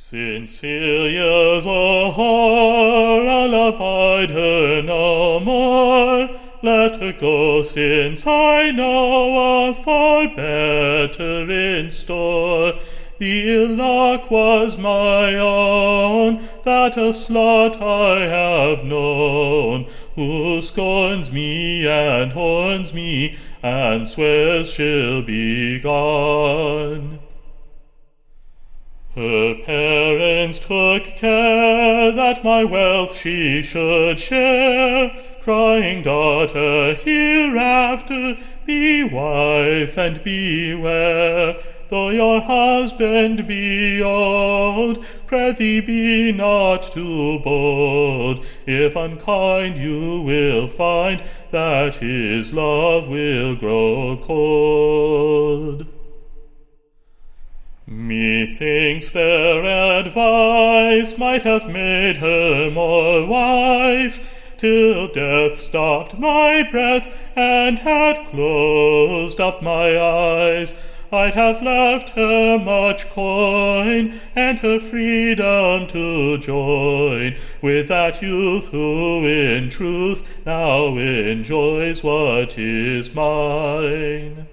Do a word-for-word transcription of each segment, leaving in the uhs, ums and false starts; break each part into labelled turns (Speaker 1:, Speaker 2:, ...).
Speaker 1: Since Celia's a whore, I'll abide her no more. Let her go, since I know a far better in store. The ill luck was my own, that a slut I have known, who scorns me and horns me, and swears she'll be gone. Her parents took care that my wealth she should share, crying, Daughter, hereafter be wife and beware. Though your husband be old, prithee be not too bold. If unkind you will find, that his love will grow cold. Methinks their advice might have made her more wife, till death stopped my breath and had closed up my eyes. I'd have left her much coin, and her freedom to join with that youth who in truth now enjoys what is mine.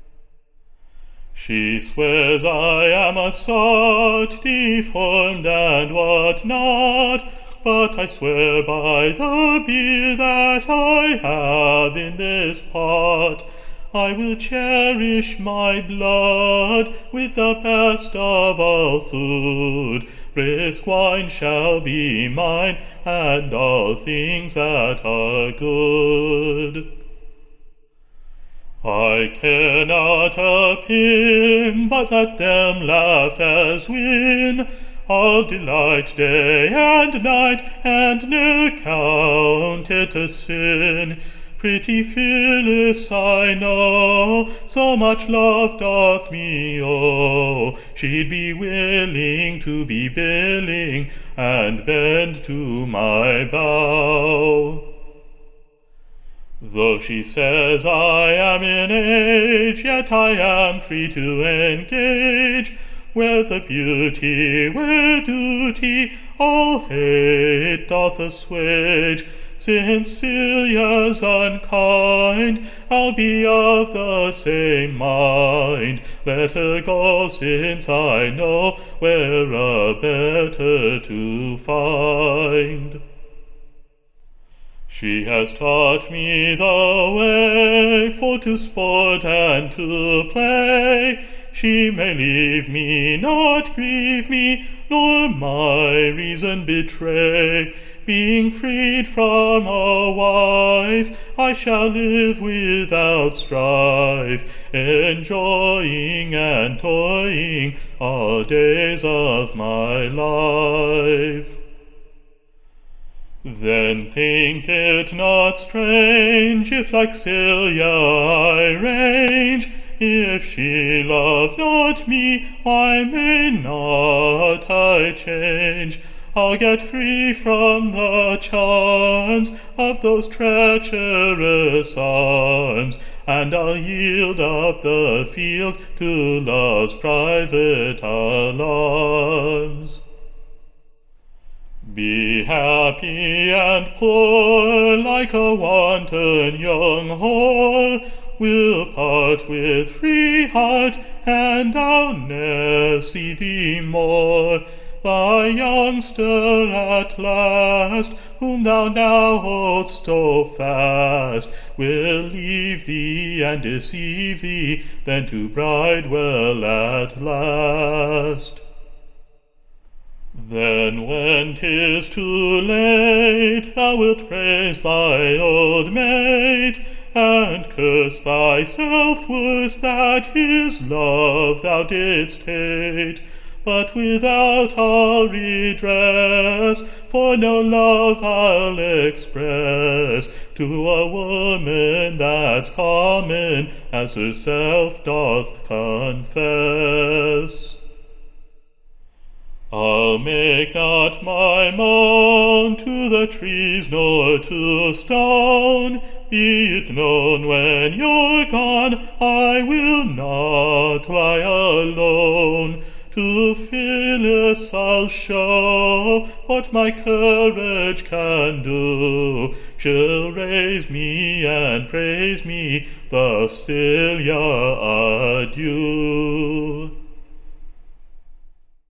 Speaker 1: She swears I am a sot, deformed and what not, but I swear by the beer that I have in this pot, I will cherish my blood with the best of all food. Brisk wine shall be mine, and all things that are good. I care not a pin, but let them laugh as win. I'll delight day and night, and ne'er count it a sin. Pretty Phyllis I know, so much love doth me owe. She'd be willing to be billing, and bend to my bow. Though she says I am in age, yet I am free to engage, where the beauty, where duty, all hate doth assuage. Since Celia's unkind, I'll be of the same mind. Let her go, since I know where a better to find. She has taught me the way, for to sport and to play. She may leave me, not grieve me, nor my reason betray. Being freed from a wife, I shall live without strife, enjoying and toying all days of my life. Then think it not strange, if like Celia I range. If she love not me, why may not I change? I'll get free from the charms of those treacherous arms, and I'll yield up the field to love's private alarms. Be happy and poor, like a wanton young whore. We'll part with free heart, and I'll ne'er see thee more. Thy youngster at last, whom thou now hold'st so fast, will leave thee and deceive thee, then to bridewell at last. Then when 'tis too late, thou wilt praise thy old mate, and curse thyself worse that his love thou didst hate. But without all redress, for no love I'll express to a woman that's common, as herself doth confess. I'll make not my moan to the trees nor to stone. Be it known when you're gone, I will not lie alone. To Phyllis I'll show what my courage can do. She'll raise me and praise me, Vasilia, adieu.